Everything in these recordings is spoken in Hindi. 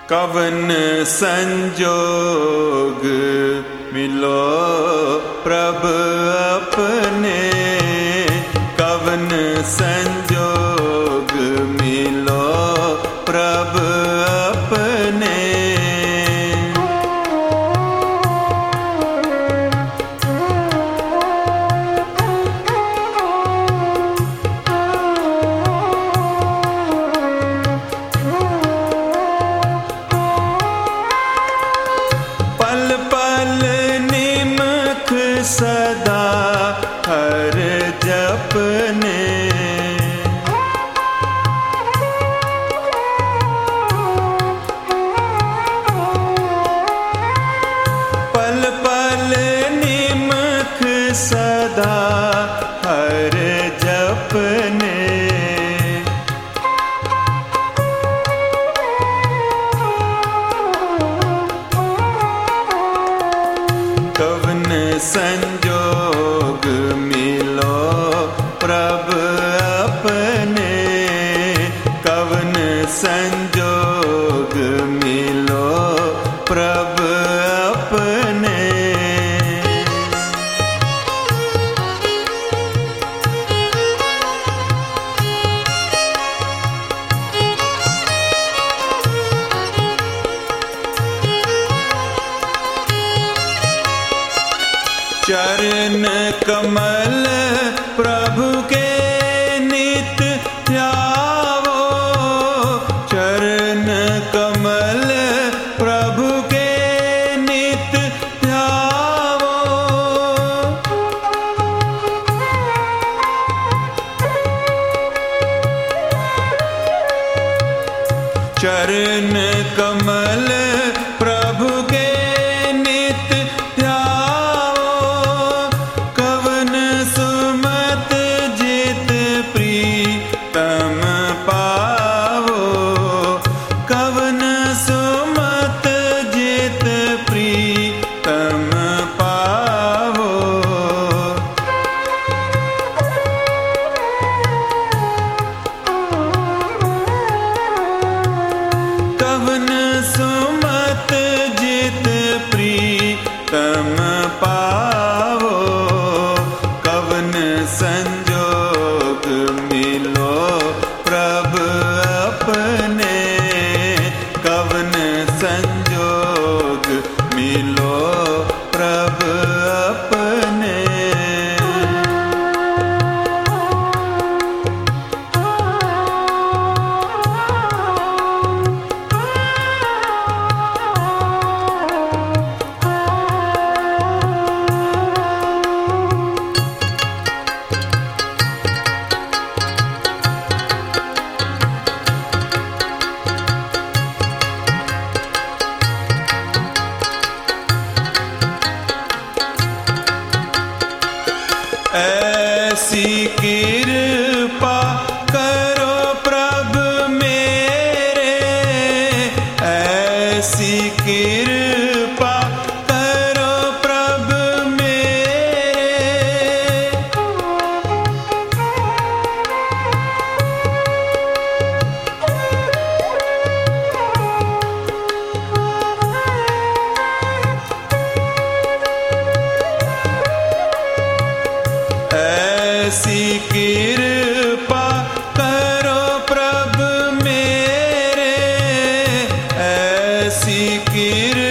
कवन संजोग मिलो प्रभु अपने, कवन संजोग मिलो प्रभु अपने। पल पल निमख सदा हर जपने, पल पल निमख सदा हर जपने। कवन संजोग मिलो प्रभु अपने, कवन संजोग मिलो प्रभु अपने। चरण कमल प्रभु के नित ध्यावो, चरण कमल प्रभु के नित ध्यावो। चरण कमल प्रभु के नित ध्यावो, कवन सुमत जित प्रीतम पावो, कवन सुमत जित प्रीतम पावो। कवन सुमत जित प्रीतम पावो, कवन संजोग मिलो प्रभु अपने, कवन संजोग मिलो प्रभु अपने। ऐसी कृपा करो प्रभु मेरे, ऐसी कृपा करो प्रभु मेरे। ऐसी कृपा करो प्रभु मेरे, ऐसी कृपा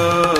करो